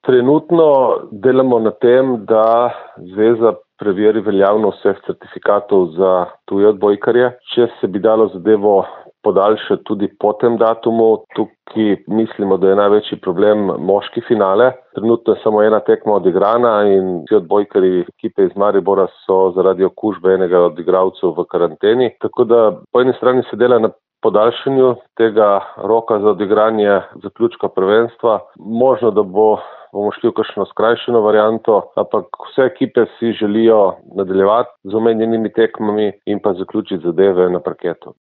Trenutno delamo na tem, da zveza preveri veljavnost vseh certifikatov za tuje odbojkarje. Če se bi dalo zadevo podaljšati tudi po tem datumu, tukaj mislimo, da je največji problem moški finale. Trenutno je samo ena tekma odigrana in vsi odbojkarji ekipe iz Maribora so zaradi okužbe enega od igralcev v karanteni. Tako da po eni strani se dela na podaljšanju tega roka za odigranje zaključka prvenstva. Možno, da bomo šli v kakšno skrajšano varianto, ampak vse ekipe si želijo nadaljevati z omenjenimi tekmami in pa zaključiti zadeve na parketu.